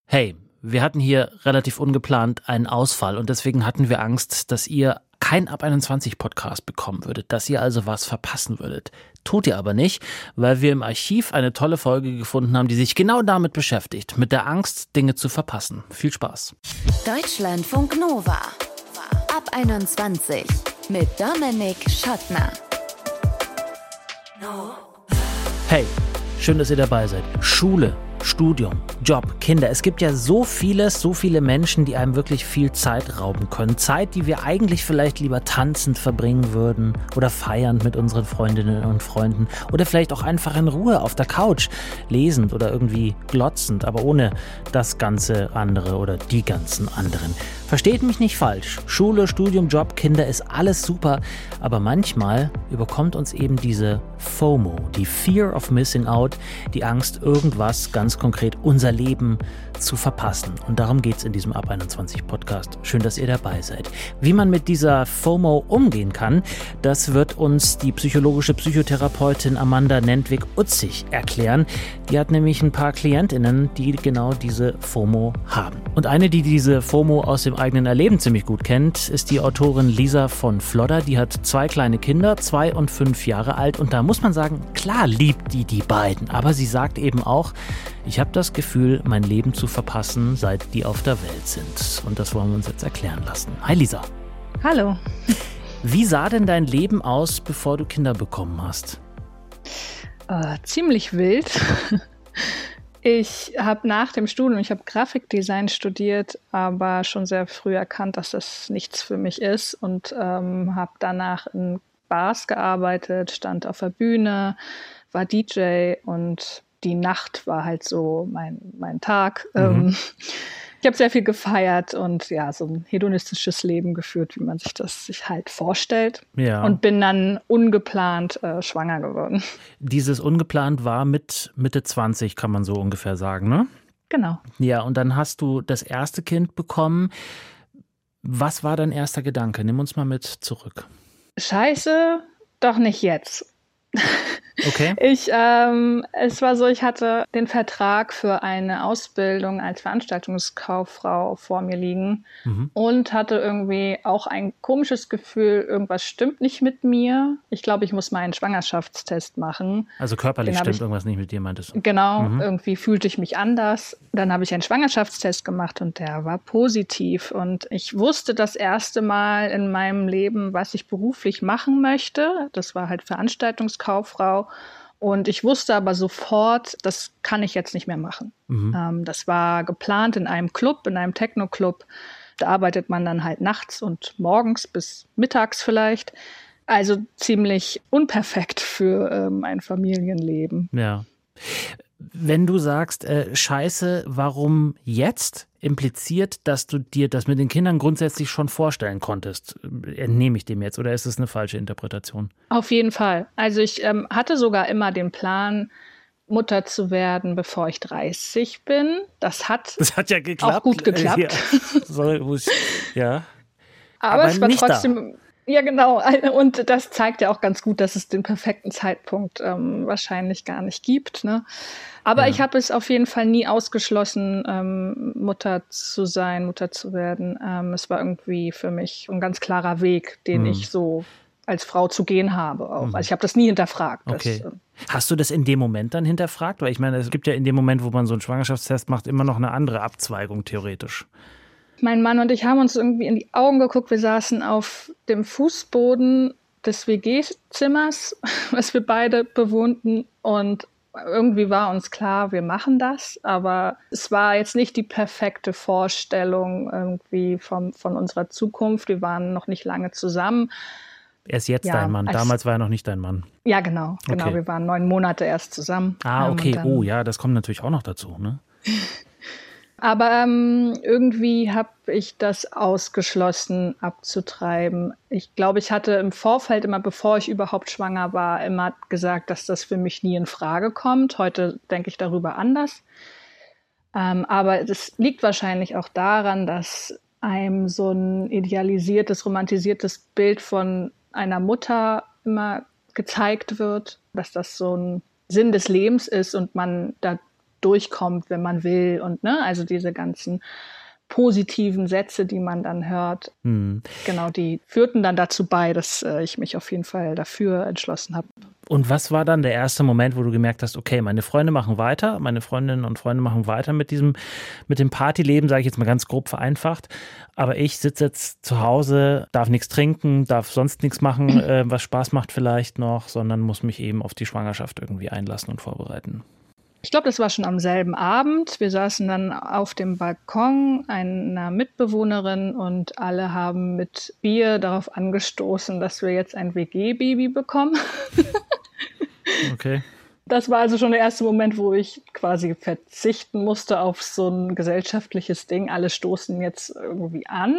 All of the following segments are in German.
Hey, wir hatten hier relativ ungeplant einen Ausfall und deswegen hatten wir Angst, dass ihr kein Ab 21 Podcast bekommen würdet, dass ihr also was verpassen würdet. Tut ihr aber nicht, weil wir im Archiv eine tolle Folge gefunden haben, die sich genau damit beschäftigt, mit der Angst, Dinge zu verpassen. Viel Spaß. Deutschlandfunk Nova. Ab 21 mit Dominik Schottner. Hey, schön, dass ihr dabei seid. Schule, Studium, Job, Kinder. Es gibt ja so viele Menschen, die einem wirklich viel Zeit rauben können. Zeit, die wir eigentlich vielleicht lieber tanzend verbringen würden oder feiernd mit unseren Freundinnen und Freunden oder vielleicht auch einfach in Ruhe auf der Couch, lesend oder irgendwie glotzend, aber ohne das ganze andere oder die ganzen anderen. Versteht mich nicht falsch. Schule, Studium, Job, Kinder ist alles super, aber manchmal überkommt uns eben diese FOMO, die Fear of Missing Out, die Angst, irgendwas ganz konkret, unser Leben zu verpassen. Und darum geht's in diesem Ab 21 Podcast. Schön, dass ihr dabei seid. Wie man mit dieser FOMO umgehen kann, das wird uns die psychologische Psychotherapeutin Amanda Nentwig-Utzig erklären. Die hat nämlich ein paar KlientInnen, die genau diese FOMO haben. Und eine, die diese FOMO aus dem eigenen Erleben ziemlich gut kennt, ist die Autorin Lisa von Flodder. Die hat 2 kleine Kinder, 2 und 5 Jahre alt. Und da muss man sagen, klar liebt die beiden. Aber sie sagt eben auch, ich habe das Gefühl, mein Leben zu verpassen, seit die auf der Welt sind. Und das wollen wir uns jetzt erklären lassen. Hi Lisa. Hallo. Wie sah denn dein Leben aus, bevor du Kinder bekommen hast? Ziemlich wild. Ich habe nach dem Studium, ich habe Grafikdesign studiert, aber schon sehr früh erkannt, dass das nichts für mich ist und habe danach in Bars gearbeitet, stand auf der Bühne, war DJ und die Nacht war halt so mein Tag. Ich habe sehr viel gefeiert und ja, so ein hedonistisches Leben geführt, wie man sich das sich halt vorstellt. Ja. Und bin dann ungeplant schwanger geworden. Dieses ungeplant war mit Mitte 20, kann man so ungefähr sagen, ne? Genau. Ja, und dann hast du das erste Kind bekommen. Was war dein erster Gedanke? Nimm uns mal mit zurück. Scheiße, doch nicht jetzt. Okay. Es war so, ich hatte den Vertrag für eine Ausbildung als Veranstaltungskauffrau vor mir liegen und hatte irgendwie auch ein komisches Gefühl, irgendwas stimmt nicht mit mir. Ich glaube, ich muss mal einen Schwangerschaftstest machen. Also körperlich stimmt irgendwas nicht mit dir, meintest du? Genau, irgendwie fühlte ich mich anders. Dann habe ich einen Schwangerschaftstest gemacht und der war positiv. Und ich wusste das erste Mal in meinem Leben, was ich beruflich machen möchte. Das war halt Veranstaltungskauffrau. Und ich wusste aber sofort, das kann ich jetzt nicht mehr machen. Das war geplant in einem Club, in einem Techno-Club. Da arbeitet man dann halt nachts und morgens bis mittags vielleicht. Also ziemlich unperfekt für ein Familienleben. Ja. Wenn du sagst, Scheiße, warum jetzt? Impliziert, dass du dir das mit den Kindern grundsätzlich schon vorstellen konntest. Entnehme ich dem jetzt oder ist es eine falsche Interpretation? Auf jeden Fall. Also ich hatte sogar immer den Plan, Mutter zu werden, bevor ich 30 bin. Das hat ja geklappt. Auch gut geklappt. Ja. Aber es war trotzdem... Ja, genau. Und das zeigt ja auch ganz gut, dass es den perfekten Zeitpunkt wahrscheinlich gar nicht gibt. Ne? Aber ich habe es auf jeden Fall nie ausgeschlossen, Mutter zu sein, Mutter zu werden. Es war irgendwie für mich ein ganz klarer Weg, den ich so als Frau zu gehen habe. Auch. Also ich habe das nie hinterfragt. Okay. Hast du das in dem Moment dann hinterfragt? Weil ich meine, es gibt ja in dem Moment, wo man so einen Schwangerschaftstest macht, immer noch eine andere Abzweigung theoretisch. Mein Mann und ich haben uns irgendwie in die Augen geguckt. Wir saßen auf dem Fußboden des WG-Zimmers, was wir beide bewohnten. Und irgendwie war uns klar, wir machen das. Aber es war jetzt nicht die perfekte Vorstellung irgendwie von unserer Zukunft. Wir waren noch nicht lange zusammen. Er ist jetzt dein Mann. Damals war er noch nicht dein Mann. Ja, genau. Okay. Wir waren 9 Monate erst zusammen. Ah, okay. Oh ja, das kommt natürlich auch noch dazu, ne? Aber irgendwie habe ich das ausgeschlossen abzutreiben. Ich glaube, ich hatte im Vorfeld immer, bevor ich überhaupt schwanger war, immer gesagt, dass das für mich nie in Frage kommt. Heute denke ich darüber anders. Aber das liegt wahrscheinlich auch daran, dass einem so ein idealisiertes, romantisiertes Bild von einer Mutter immer gezeigt wird, dass das so ein Sinn des Lebens ist und man da durchkommt, wenn man will. Und ne, also diese ganzen positiven Sätze, die man dann hört, genau, die führten dann dazu bei, dass ich mich auf jeden Fall dafür entschlossen habe. Und was war dann der erste Moment, wo du gemerkt hast, okay, meine Freundinnen und Freunde machen weiter mit dem Partyleben, sage ich jetzt mal ganz grob vereinfacht, aber ich sitze jetzt zu Hause, darf nichts trinken, darf sonst nichts machen, was Spaß macht vielleicht noch, sondern muss mich eben auf die Schwangerschaft irgendwie einlassen und vorbereiten. Ich glaube, das war schon am selben Abend. Wir saßen dann auf dem Balkon einer Mitbewohnerin und alle haben mit Bier darauf angestoßen, dass wir jetzt ein WG-Baby bekommen. Okay. Das war also schon der erste Moment, wo ich quasi verzichten musste auf so ein gesellschaftliches Ding. Alle stoßen jetzt irgendwie an.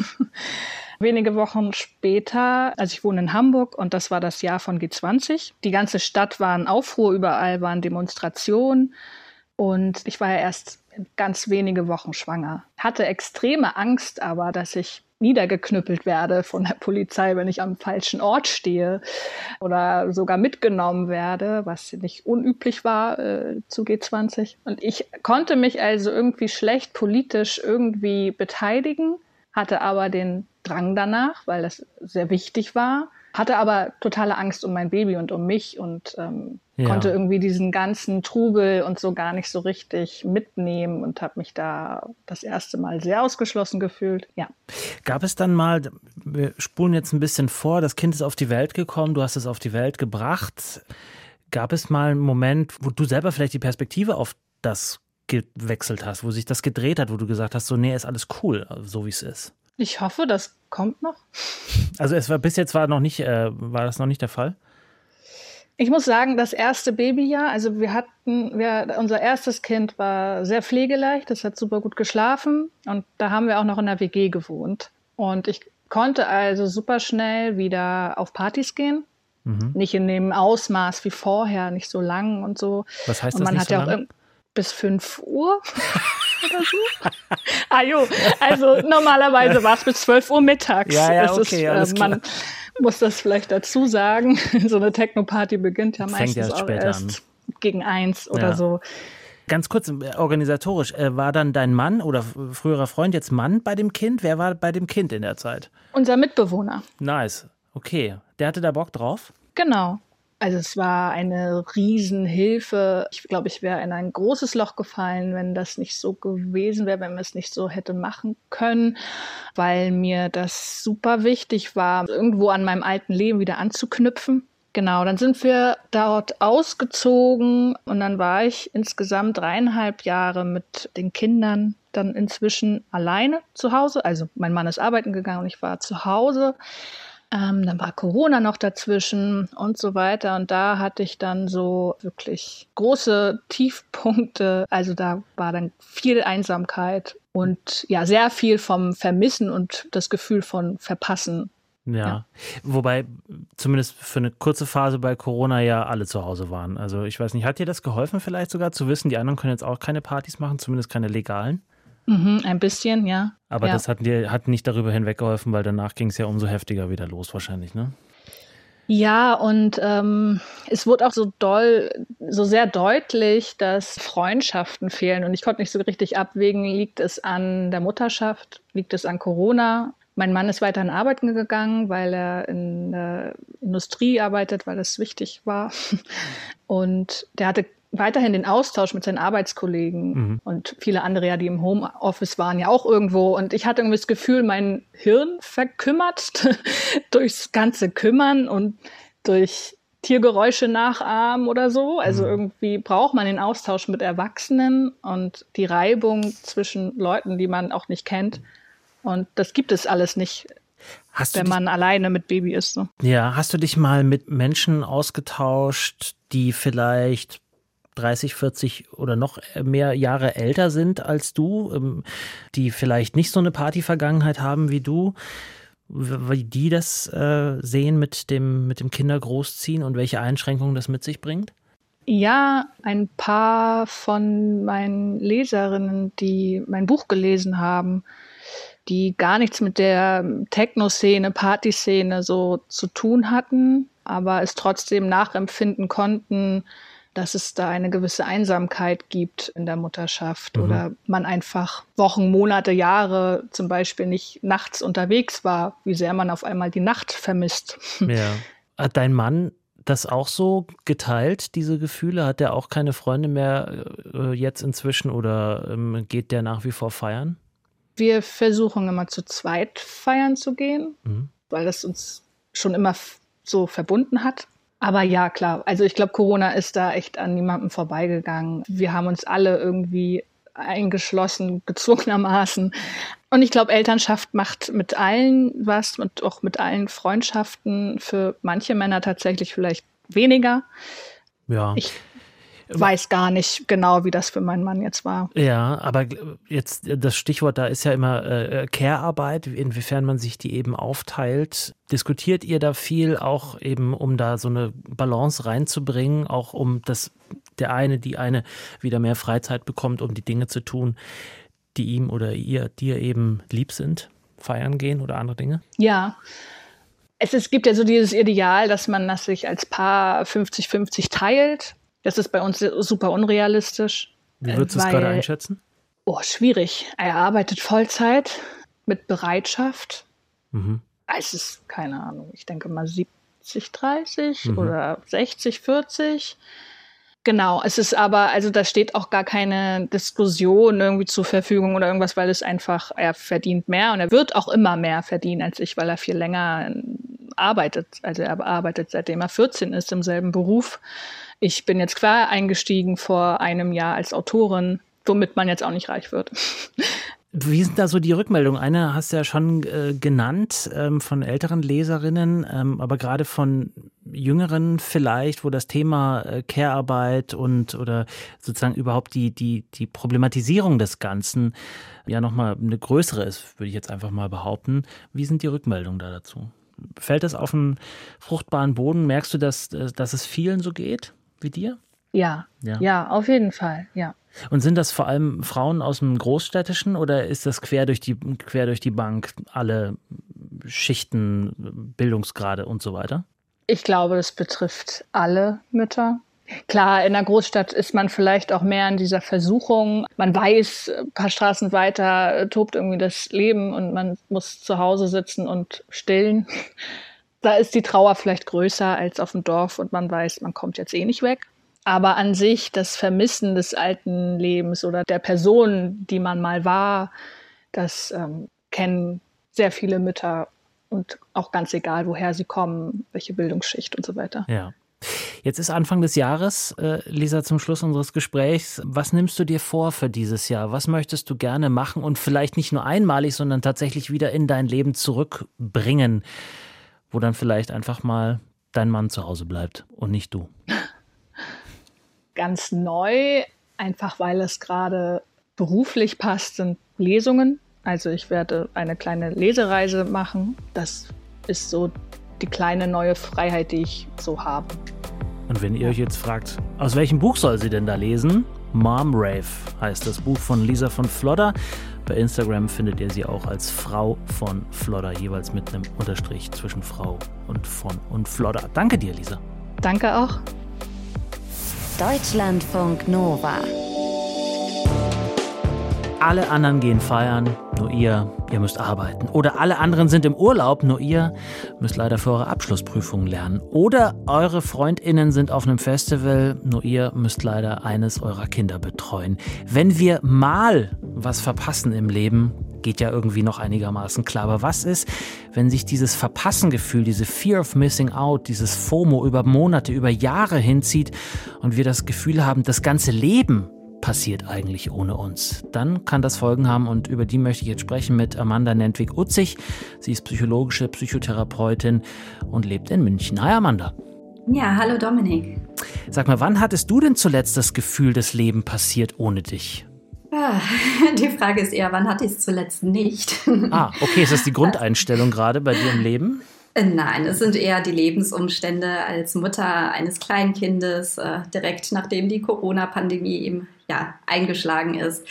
Wenige Wochen später, also ich wohne in Hamburg und das war das Jahr von G20. Die ganze Stadt war in Aufruhr, überall waren Demonstrationen und ich war ja erst ganz wenige Wochen schwanger. Hatte extreme Angst aber, dass ich niedergeknüppelt werde von der Polizei, wenn ich am falschen Ort stehe oder sogar mitgenommen werde, was nicht unüblich war zu G20. Und ich konnte mich also irgendwie schlecht politisch irgendwie beteiligen, hatte aber den Drang danach, weil das sehr wichtig war, hatte aber totale Angst um mein Baby und um mich und konnte irgendwie diesen ganzen Trubel und so gar nicht so richtig mitnehmen und habe mich da das erste Mal sehr ausgeschlossen gefühlt. Ja. Gab es dann mal, wir spulen jetzt ein bisschen vor, das Kind ist auf die Welt gekommen, du hast es auf die Welt gebracht. Gab es mal einen Moment, wo du selber vielleicht die Perspektive auf das gewechselt hast, wo sich das gedreht hat, wo du gesagt hast, so nee, ist alles cool, so wie es ist? Ich hoffe, das kommt noch. Also es war bis jetzt war das noch nicht der Fall? Ich muss sagen, das erste Babyjahr, also unser erstes Kind war sehr pflegeleicht, das hat super gut geschlafen und da haben wir auch noch in der WG gewohnt. Und ich konnte also super schnell wieder auf Partys gehen. Nicht in dem Ausmaß wie vorher, nicht so lang und so. Was heißt und das man nicht hat so ja auch lang? Bis 5 Uhr oder so. Also normalerweise war es bis 12 Uhr mittags. Ja, okay, alles klar. Man muss das vielleicht dazu sagen. So eine Techno-Party beginnt ja meistens erst auch später erst an. Gegen 1 oder so. Ganz kurz, organisatorisch, war dann dein Mann oder früherer Freund jetzt Mann bei dem Kind? Wer war bei dem Kind in der Zeit? Unser Mitbewohner. Nice, okay. Der hatte da Bock drauf? Genau. Also es war eine Riesenhilfe. Ich glaube, ich wäre in ein großes Loch gefallen, wenn das nicht so gewesen wäre, wenn wir es nicht so hätte machen können, weil mir das super wichtig war, irgendwo an meinem alten Leben wieder anzuknüpfen. Genau, dann sind wir dort ausgezogen und dann war ich insgesamt 3,5 Jahre mit den Kindern dann inzwischen alleine zu Hause. Also mein Mann ist arbeiten gegangen und ich war zu Hause. Dann war Corona noch dazwischen und so weiter. Und da hatte ich dann so wirklich große Tiefpunkte. Also da war dann viel Einsamkeit und ja, sehr viel vom Vermissen und das Gefühl von Verpassen. Ja, wobei zumindest für eine kurze Phase bei Corona ja alle zu Hause waren. Also ich weiß nicht, hat dir das geholfen vielleicht sogar zu wissen, die anderen können jetzt auch keine Partys machen, zumindest keine legalen? Ein bisschen, ja. Aber das hat nicht darüber hinweggeholfen, weil danach ging es ja umso heftiger wieder los wahrscheinlich, ne? Ja, und es wurde auch so sehr deutlich, dass Freundschaften fehlen. Und ich konnte nicht so richtig abwägen, liegt es an der Mutterschaft, liegt es an Corona? Mein Mann ist weiterhin arbeiten gegangen, weil er in der Industrie arbeitet, weil das wichtig war. Und der hatte weiterhin den Austausch mit seinen Arbeitskollegen und viele andere, die im Homeoffice waren, ja auch irgendwo. Und ich hatte irgendwie das Gefühl, mein Hirn verkümmert durchs ganze Kümmern und durch Tiergeräusche nachahmen oder so. Also irgendwie braucht man den Austausch mit Erwachsenen und die Reibung zwischen Leuten, die man auch nicht kennt. Und das gibt es alles nicht, wenn man alleine mit Baby ist. So. Ja, hast du dich mal mit Menschen ausgetauscht, die vielleicht 30, 40 oder noch mehr Jahre älter sind als du, die vielleicht nicht so eine Party-Vergangenheit haben wie du, wie die das sehen mit dem Kindergroßziehen und welche Einschränkungen das mit sich bringt? Ja, ein paar von meinen Leserinnen, die mein Buch gelesen haben, die gar nichts mit der Techno-Szene, Partyszene so zu tun hatten, aber es trotzdem nachempfinden konnten, dass es da eine gewisse Einsamkeit gibt in der Mutterschaft oder man einfach Wochen, Monate, Jahre zum Beispiel nicht nachts unterwegs war, wie sehr man auf einmal die Nacht vermisst. Ja. Hat dein Mann das auch so geteilt, diese Gefühle? Hat der auch keine Freunde mehr jetzt inzwischen oder geht der nach wie vor feiern? Wir versuchen immer zu zweit feiern zu gehen, weil das uns schon immer so verbunden hat. Aber ja, klar, also ich glaube, Corona ist da echt an niemandem vorbeigegangen. Wir haben uns alle irgendwie eingeschlossen, gezwungenermaßen. Und ich glaube, Elternschaft macht mit allen was und auch mit allen Freundschaften. Für manche Männer tatsächlich vielleicht weniger. Ja. Ich weiß gar nicht genau, wie das für meinen Mann jetzt war. Ja, aber jetzt das Stichwort da ist ja immer Care-Arbeit, inwiefern man sich die eben aufteilt. Diskutiert ihr da viel auch eben, um da so eine Balance reinzubringen, auch um dass die eine wieder mehr Freizeit bekommt, um die Dinge zu tun, die ihm oder dir eben lieb sind? Feiern gehen oder andere Dinge? Ja. Es gibt ja so dieses Ideal, dass man das sich als Paar 50-50 teilt. Das ist bei uns super unrealistisch. Wie würdest du es gerade einschätzen? Oh, schwierig. Er arbeitet Vollzeit mit Bereitschaft. Es ist, keine Ahnung, ich denke mal 70-30 oder 60-40. Genau, es ist aber, also da steht auch gar keine Diskussion irgendwie zur Verfügung oder irgendwas, weil es einfach, er verdient mehr und er wird auch immer mehr verdienen als ich, weil er viel länger arbeitet. Also er arbeitet, seitdem er 14 ist, im selben Beruf. Ich bin jetzt quer eingestiegen vor einem Jahr als Autorin, womit man jetzt auch nicht reich wird. Wie sind da so die Rückmeldungen? Eine hast du ja schon genannt von älteren Leserinnen, aber gerade von jüngeren vielleicht, wo das Thema Care-Arbeit oder sozusagen überhaupt die Problematisierung des Ganzen ja nochmal eine größere ist, würde ich jetzt einfach mal behaupten. Wie sind die Rückmeldungen da dazu? Fällt das auf einen fruchtbaren Boden? Merkst du, dass es vielen so geht wie dir? Ja, auf jeden Fall, ja. Und sind das vor allem Frauen aus dem Großstädtischen oder ist das quer durch die Bank, alle Schichten, Bildungsgrade und so weiter? Ich glaube, das betrifft alle Mütter. Klar, in der Großstadt ist man vielleicht auch mehr in dieser Versuchung. Man weiß, ein paar Straßen weiter tobt irgendwie das Leben und man muss zu Hause sitzen und stillen. Da ist die Trauer vielleicht größer als auf dem Dorf und man weiß, man kommt jetzt eh nicht weg. Aber an sich das Vermissen des alten Lebens oder der Person, die man mal war, das kennen sehr viele Mütter und auch ganz egal, woher sie kommen, welche Bildungsschicht und so weiter. Ja. Jetzt ist Anfang des Jahres, Lisa, zum Schluss unseres Gesprächs. Was nimmst du dir vor für dieses Jahr? Was möchtest du gerne machen und vielleicht nicht nur einmalig, sondern tatsächlich wieder in dein Leben zurückbringen, wo dann vielleicht einfach mal dein Mann zu Hause bleibt und nicht du? Ganz neu, einfach weil es gerade beruflich passt, sind Lesungen. Also ich werde eine kleine Lesereise machen. Das ist so die kleine neue Freiheit, die ich so habe. Und wenn ihr euch jetzt fragt, aus welchem Buch soll sie denn da lesen? Mom Rave heißt das Buch von Lisa von Flodder. Bei Instagram findet ihr sie auch als Frau von Flodder, jeweils mit einem Unterstrich zwischen Frau und von und Flodder. Danke dir, Lisa. Danke auch. Deutschlandfunk Nova. Alle anderen gehen feiern, nur ihr müsst arbeiten. Oder alle anderen sind im Urlaub, nur ihr müsst leider für eure Abschlussprüfungen lernen. Oder eure FreundInnen sind auf einem Festival, nur ihr müsst leider eines eurer Kinder betreuen. Wenn wir mal was verpassen im Leben, geht ja irgendwie noch einigermaßen klar. Aber was ist, wenn sich dieses Verpassengefühl, diese Fear of Missing Out, dieses FOMO über Monate, über Jahre hinzieht und wir das Gefühl haben, das ganze Leben passiert eigentlich ohne uns? Dann kann das Folgen haben und über die möchte ich jetzt sprechen mit Amanda Nentwig-Utzig. Sie ist psychologische Psychotherapeutin und lebt in München. Hi Amanda. Ja, hallo Dominik. Sag mal, wann hattest du denn zuletzt das Gefühl, das Leben passiert ohne dich? Die Frage ist eher, wann hatte ich es zuletzt nicht? Okay, ist das die Grundeinstellung gerade bei dir im Leben? Nein, es sind eher die Lebensumstände als Mutter eines Kleinkindes, direkt nachdem die Corona-Pandemie eben eingeschlagen ist.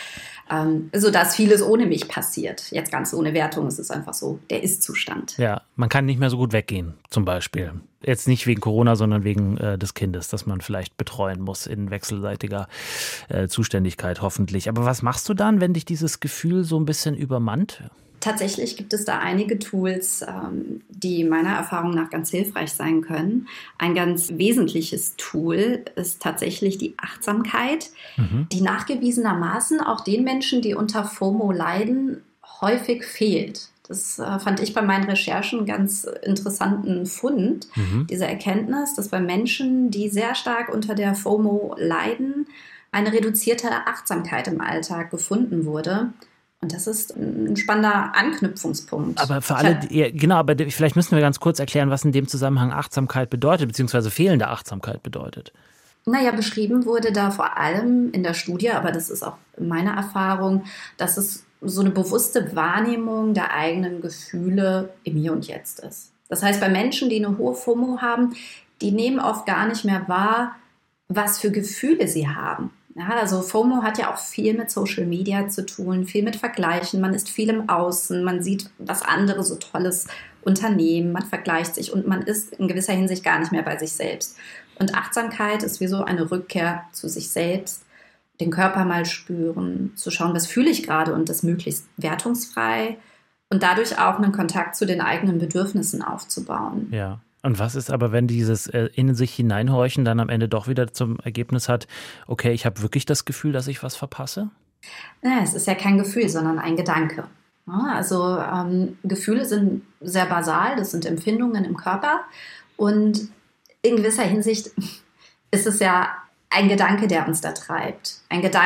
sodass vieles ohne mich passiert. Jetzt ganz ohne Wertung, es ist einfach so der Ist-Zustand. Ja, man kann nicht mehr so gut weggehen, zum Beispiel. Jetzt nicht wegen Corona, sondern wegen des Kindes, das man vielleicht betreuen muss in wechselseitiger Zuständigkeit hoffentlich. Aber was machst du dann, wenn dich dieses Gefühl so ein bisschen übermannt? Tatsächlich gibt es da einige Tools, die meiner Erfahrung nach ganz hilfreich sein können. Ein ganz wesentliches Tool ist tatsächlich die Achtsamkeit, die nachgewiesenermaßen auch den Menschen, die unter FOMO leiden, häufig fehlt. Das fand ich bei meinen Recherchen einen ganz interessanten Fund, diese Erkenntnis, dass bei Menschen, die sehr stark unter der FOMO leiden, eine reduzierte Achtsamkeit im Alltag gefunden wurde. Und das ist ein spannender Anknüpfungspunkt. Aber für alle, genau, aber vielleicht müssen wir ganz kurz erklären, was in dem Zusammenhang Achtsamkeit bedeutet, beziehungsweise fehlende Achtsamkeit bedeutet. Naja, beschrieben wurde da vor allem in der Studie, aber das ist auch meine Erfahrung, dass es so eine bewusste Wahrnehmung der eigenen Gefühle im Hier und Jetzt ist. Das heißt, bei Menschen, die eine hohe FOMO haben, die nehmen oft gar nicht mehr wahr, was für Gefühle sie haben. Ja, also FOMO hat ja auch viel mit Social Media zu tun, viel mit Vergleichen. Man ist viel im Außen, man sieht, was andere so Tolles unternehmen, man vergleicht sich und man ist in gewisser Hinsicht gar nicht mehr bei sich selbst. Und Achtsamkeit ist wie so eine Rückkehr zu sich selbst, den Körper mal spüren, zu schauen, was fühle ich gerade und das möglichst wertungsfrei und dadurch auch einen Kontakt zu den eigenen Bedürfnissen aufzubauen. Ja. Und was ist aber, wenn dieses in sich hineinhorchen dann am Ende doch wieder zum Ergebnis hat, okay, ich habe wirklich das Gefühl, dass ich was verpasse? Ja, es ist ja kein Gefühl, sondern ein Gedanke. Ja, also Gefühle sind sehr basal, das sind Empfindungen im Körper und in gewisser Hinsicht ist es ja ein Gedanke, der uns da treibt.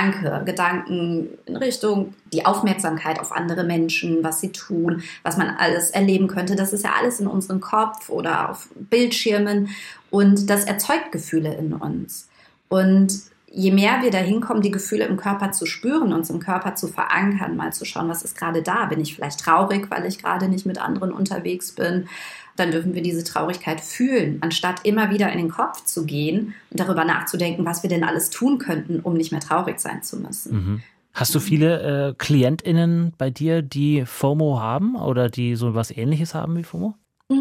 Gedanken in Richtung die Aufmerksamkeit auf andere Menschen, was sie tun, was man alles erleben könnte. Das ist ja alles in unserem Kopf oder auf Bildschirmen und das erzeugt Gefühle in uns. Und je mehr wir dahin kommen, die Gefühle im Körper zu spüren, uns im Körper zu verankern, mal zu schauen, was ist gerade da? Bin ich vielleicht traurig, weil ich gerade nicht mit anderen unterwegs bin? Dann dürfen wir diese Traurigkeit fühlen, anstatt immer wieder in den Kopf zu gehen und darüber nachzudenken, was wir denn alles tun könnten, um nicht mehr traurig sein zu müssen. Hast du viele KlientInnen bei dir, die FOMO haben oder die so was Ähnliches haben wie FOMO?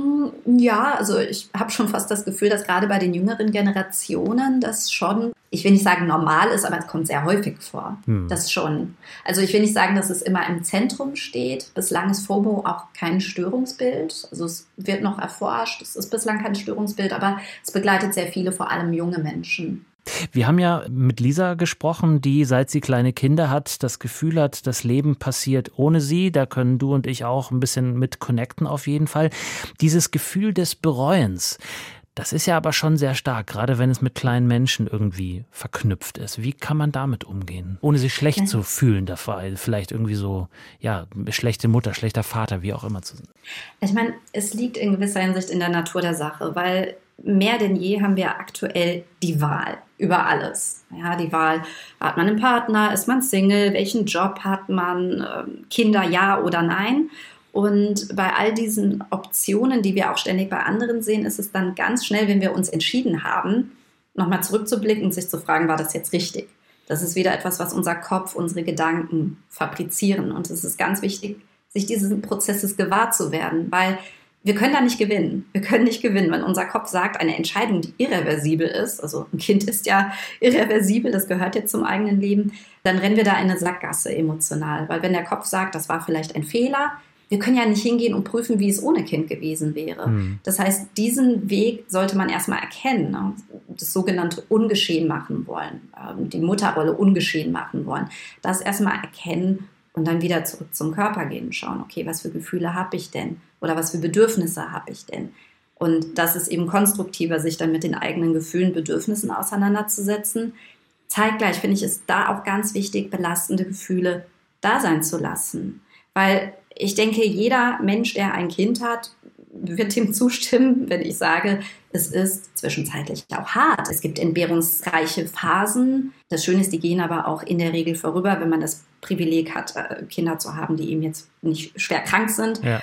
Ja, also ich habe schon fast das Gefühl, dass gerade bei den jüngeren Generationen das schon, ich will nicht sagen normal ist, aber es kommt sehr häufig vor. Das schon. Also ich will nicht sagen, dass es immer im Zentrum steht. Bislang ist FOMO auch kein Störungsbild. Also es wird noch erforscht. Es ist bislang kein Störungsbild, aber es begleitet sehr viele, vor allem junge Menschen. Wir haben ja mit Lisa gesprochen, die, seit sie kleine Kinder hat, das Gefühl hat, das Leben passiert ohne sie. Da können du und ich auch ein bisschen mit connecten auf jeden Fall. Dieses Gefühl des Bereuens, das ist ja aber schon sehr stark, gerade wenn es mit kleinen Menschen irgendwie verknüpft ist. Wie kann man damit umgehen, ohne sich schlecht zu fühlen dabei? Vielleicht irgendwie so, ja, schlechte Mutter, schlechter Vater, wie auch immer zu sein. Ich meine, es liegt in gewisser Hinsicht in der Natur der Sache, weil mehr denn je haben wir aktuell die Wahl über alles. Ja, die Wahl, hat man einen Partner, ist man Single, welchen Job hat man, Kinder ja oder nein. Und bei all diesen Optionen, die wir auch ständig bei anderen sehen, ist es dann ganz schnell, wenn wir uns entschieden haben, nochmal zurückzublicken und sich zu fragen, war das jetzt richtig? Das ist wieder etwas, was unser Kopf, unsere Gedanken fabrizieren. Und es ist ganz wichtig, sich dieses Prozesses gewahr zu werden, weil wir können da nicht gewinnen. Wir können nicht gewinnen, wenn unser Kopf sagt, eine Entscheidung, die irreversibel ist, also ein Kind ist ja irreversibel, das gehört jetzt zum eigenen Leben, dann rennen wir da in eine Sackgasse emotional. Weil wenn der Kopf sagt, das war vielleicht ein Fehler, wir können ja nicht hingehen und prüfen, wie es ohne Kind gewesen wäre. Das heißt, diesen Weg sollte man erstmal erkennen, ne? Das sogenannte Ungeschehen machen wollen, die Mutterrolle ungeschehen machen wollen. Das erstmal erkennen und dann wieder zurück zum Körper gehen und schauen, okay, was für Gefühle habe ich denn? Oder was für Bedürfnisse habe ich denn? Und das ist eben konstruktiver, sich dann mit den eigenen Gefühlen, Bedürfnissen auseinanderzusetzen. Zeitgleich finde ich es da auch ganz wichtig, belastende Gefühle da sein zu lassen. Weil ich denke, jeder Mensch, der ein Kind hat, wird dem zustimmen, wenn ich sage, es ist zwischenzeitlich auch hart. Es gibt entbehrungsreiche Phasen. Das Schöne ist, die gehen aber auch in der Regel vorüber, wenn man das Privileg hat, Kinder zu haben, die eben jetzt nicht schwer krank sind. Ja.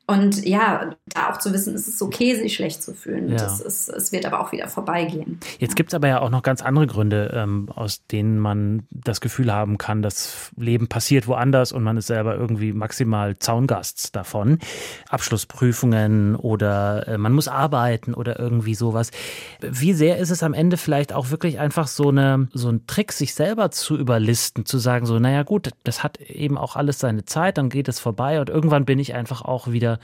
Und ja, da auch zu wissen, es ist okay, sich schlecht zu fühlen. Ja. Es wird aber auch wieder vorbeigehen. Jetzt gibt es aber ja auch noch ganz andere Gründe, aus denen man das Gefühl haben kann, das Leben passiert woanders und man ist selber irgendwie maximal Zaungast davon. Abschlussprüfungen oder man muss arbeiten oder irgendwie sowas. Wie sehr ist es am Ende vielleicht auch wirklich einfach so ein Trick, sich selber zu überlisten, zu sagen so, naja gut, das hat eben auch alles seine Zeit, dann geht es vorbei und irgendwann bin ich einfach auch wieder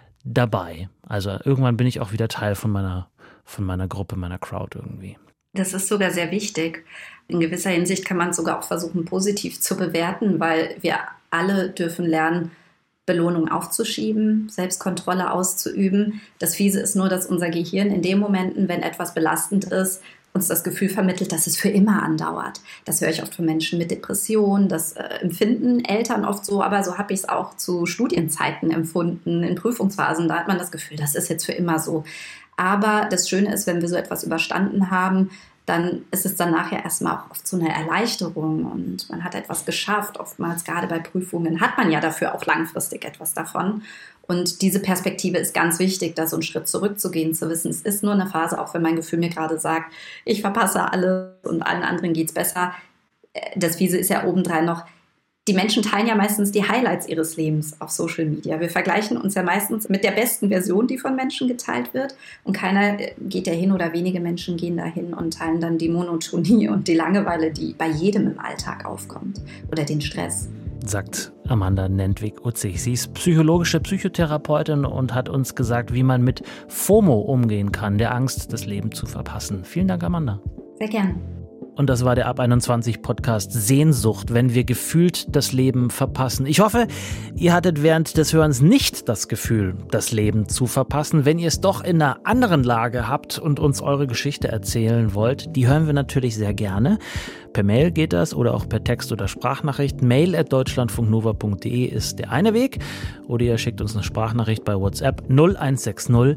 dabei. Also irgendwann bin ich auch wieder Teil von meiner Gruppe, meiner Crowd irgendwie. Das ist sogar sehr wichtig. In gewisser Hinsicht kann man es sogar auch versuchen, positiv zu bewerten, weil wir alle dürfen lernen, Belohnung aufzuschieben, Selbstkontrolle auszuüben. Das Fiese ist nur, dass unser Gehirn in den Momenten, wenn etwas belastend ist, uns das Gefühl vermittelt, dass es für immer andauert. Das höre ich oft von Menschen mit Depressionen, das empfinden Eltern oft so, aber so habe ich es auch zu Studienzeiten empfunden, in Prüfungsphasen, da hat man das Gefühl, das ist jetzt für immer so. Aber das Schöne ist, wenn wir so etwas überstanden haben, dann ist es dann nachher erstmal auch oft so eine Erleichterung und man hat etwas geschafft. Oftmals, gerade bei Prüfungen, hat man ja dafür auch langfristig etwas davon. Und diese Perspektive ist ganz wichtig, da so einen Schritt zurückzugehen, zu wissen, es ist nur eine Phase, auch wenn mein Gefühl mir gerade sagt, ich verpasse alles und allen anderen geht's besser. Das Fiese ist ja obendrein noch, die Menschen teilen ja meistens die Highlights ihres Lebens auf Social Media. Wir vergleichen uns ja meistens mit der besten Version, die von Menschen geteilt wird. Und keiner geht da hin oder wenige Menschen gehen da hin und teilen dann die Monotonie und die Langeweile, die bei jedem im Alltag aufkommt. Oder den Stress. Sagt Amanda Nentwik-Utzig. Sie ist psychologische Psychotherapeutin und hat uns gesagt, wie man mit FOMO umgehen kann, der Angst, das Leben zu verpassen. Vielen Dank, Amanda. Sehr gern. Und das war der Ab 21 Podcast Sehnsucht, wenn wir gefühlt das Leben verpassen. Ich hoffe, ihr hattet während des Hörens nicht das Gefühl, das Leben zu verpassen. Wenn ihr es doch in einer anderen Lage habt und uns eure Geschichte erzählen wollt, die hören wir natürlich sehr gerne. Per Mail geht das oder auch per Text oder Sprachnachricht. mail@deutschlandfunknova.de ist der eine Weg. Oder ihr schickt uns eine Sprachnachricht bei WhatsApp 0160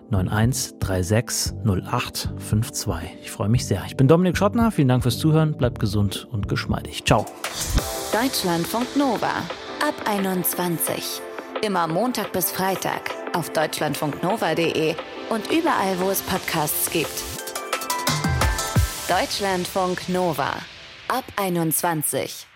9136 0852. Ich freue mich sehr. Ich bin Dominik Schottner. Vielen Dank fürs Zuhören. Bleibt gesund und geschmeidig. Ciao. Deutschlandfunk Nova ab 21. Immer Montag bis Freitag auf deutschlandfunknova.de und überall, wo es Podcasts gibt. Deutschlandfunk Nova ab 21.